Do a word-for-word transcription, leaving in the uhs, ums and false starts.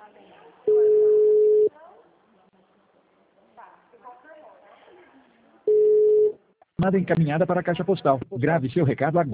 Nada encaminhada para a caixa postal. Grave seu recado agora.